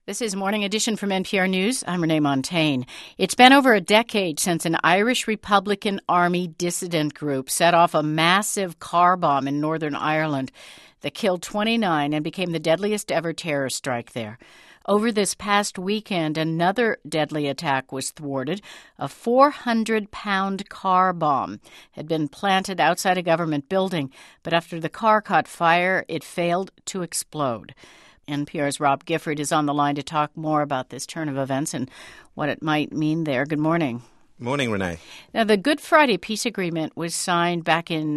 This is Morning Edition from NPR News. I'm Renee Montagne. It's been over a decade since an Irish Republican Army dissident group set off a massive car bomb in Northern Ireland that killed 29 and became the deadliest ever terror strike there. Over this past weekend, another deadly attack was thwarted. A 400-pound car bomb had been planted outside a government building, but after the car caught fire, it failed to explode. NPR's Rob Gifford is on the line to talk more about this turn of events and what it might mean there. Good morning. Morning, Renee. Now, the Good Friday Peace Agreement was signed back in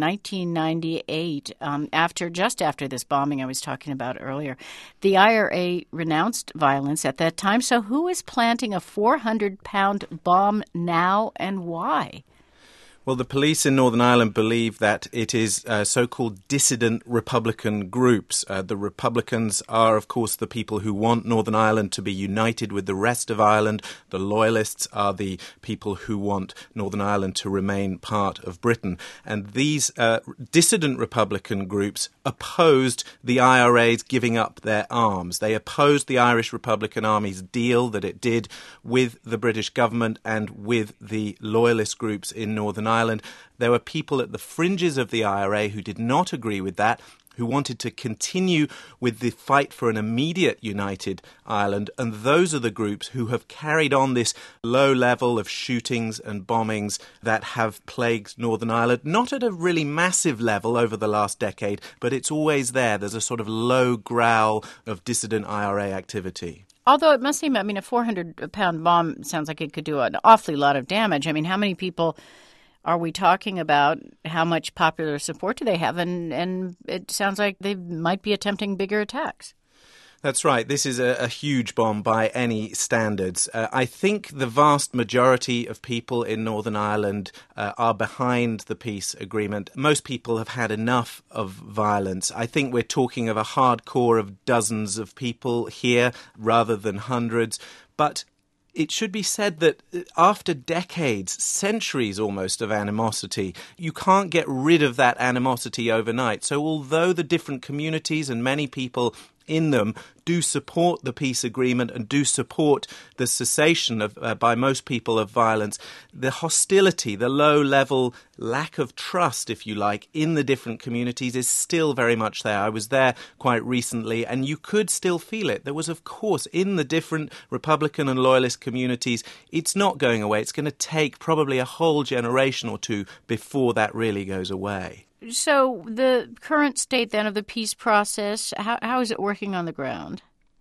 1998, just after this bombing I was talking about earlier. The IRA renounced violence at that time. So who is planting a 400-pound bomb now and why? Well, the police in Northern Ireland believe that it is so-called dissident Republican groups. The Republicans are, of course, the people who want Northern Ireland to be united with the rest of Ireland. The Loyalists are the people who want Northern Ireland to remain part of Britain. And these dissident Republican groups opposed the IRA's giving up their arms. They opposed the Irish Republican Army's deal that it did with the British government and with the Loyalist groups in Northern Ireland. There were people at the fringes of the IRA who did not agree with that, who wanted to continue with the fight for an immediate united Ireland. And those are the groups who have carried on this low level of shootings and bombings that have plagued Northern Ireland, not at a really massive level over the last decade, but it's always there. There's a sort of low growl of dissident IRA activity. Although it must seem, a 400-pound bomb sounds like it could do an awfully lot of damage. How many people are we talking about? How much popular support do they have? And it sounds like they might be attempting bigger attacks. That's right. This is a huge bomb by any standards. I think the vast majority of people in Northern Ireland are behind the peace agreement. Most people have had enough of violence. I think we're talking of a hardcore of dozens of people here rather than hundreds. But it should be said that after decades, centuries almost of animosity, you can't get rid of that animosity overnight. So although the different communities and many people in them do support the peace agreement and do support the cessation of, by most people, of violence, the hostility, the low-level lack of trust, if you like, in the different communities is still very much there. I was there quite recently, and you could still feel it. There was, of course, in the different Republican and Loyalist communities, it's not going away. It's going to take probably a whole generation or two before that really goes away. So the current state, then, of the peace process, how is it working on the ground?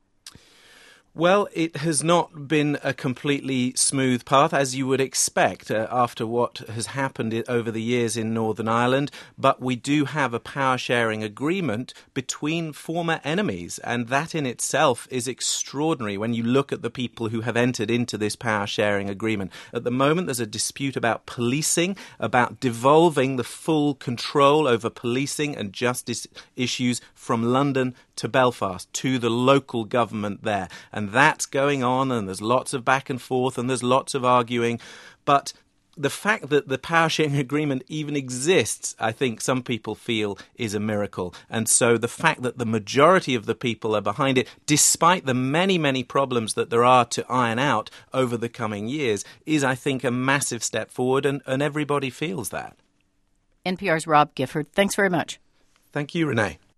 Well, it has not been a completely smooth path, as you would expect after what has happened over the years in Northern Ireland. But we do have a power-sharing agreement between former enemies, and that in itself is extraordinary when you look at the people who have entered into this power-sharing agreement. At the moment, there's a dispute about policing, about devolving the full control over policing and justice issues from London to Belfast, to the local government there. And that's going on, and there's lots of back and forth, and there's lots of arguing. But the fact that the power-sharing agreement even exists, I think some people feel, is a miracle. And so the fact that the majority of the people are behind it, despite the many, many problems that there are to iron out over the coming years, is, I think, a massive step forward, and everybody feels that. NPR's Rob Gifford, thanks very much. Thank you, Renee.